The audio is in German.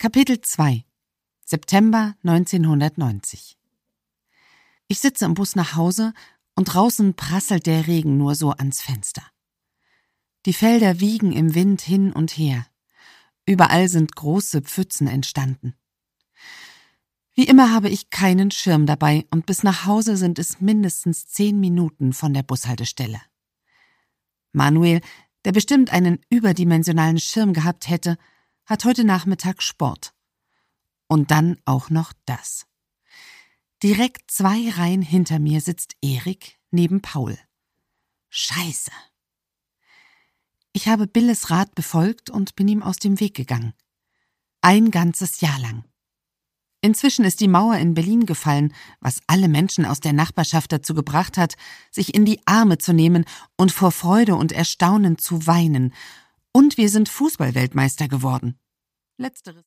Kapitel 2 September 1990. Ich sitze im Bus nach Hause und draußen prasselt der Regen nur so ans Fenster. Die Felder wiegen im Wind hin und her. Überall sind große Pfützen entstanden. Wie immer habe ich keinen Schirm dabei und bis nach Hause sind es mindestens 10 Minuten von der Bushaltestelle. Manuel, der bestimmt einen überdimensionalen Schirm gehabt hätte, hat heute Nachmittag Sport. Und dann auch noch das. Direkt 2 Reihen hinter mir sitzt Erik neben Paul. Scheiße. Ich habe Billes Rat befolgt und bin ihm aus dem Weg gegangen. Ein ganzes Jahr lang. Inzwischen ist die Mauer in Berlin gefallen, was alle Menschen aus der Nachbarschaft dazu gebracht hat, sich in die Arme zu nehmen und vor Freude und Erstaunen zu weinen. Und wir sind Fußballweltmeister geworden. Letzteres